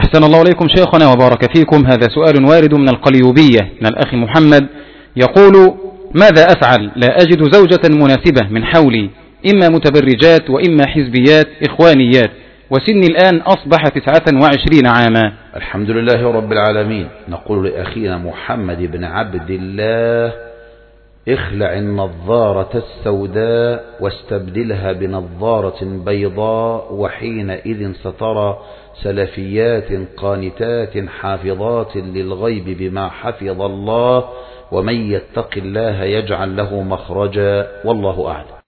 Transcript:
أحسن الله إليكم شيخنا وبارك فيكم. هذا سؤال وارد من القليوبية من الأخ محمد، يقول: ماذا أفعل؟ لا أجد زوجة مناسبة من حولي، إما متبرجات وإما حزبيات إخوانيات، وسني الآن أصبح 29 عاما. الحمد لله رب العالمين. نقول لأخينا محمد بن عبد الله: اخلع النظارة السوداء واستبدلها بنظارة بيضاء، وحينئذ سترى سلفيات قانتات حافظات للغيب بما حفظ الله، ومن يتق الله يجعل له مخرجا، والله أعلم.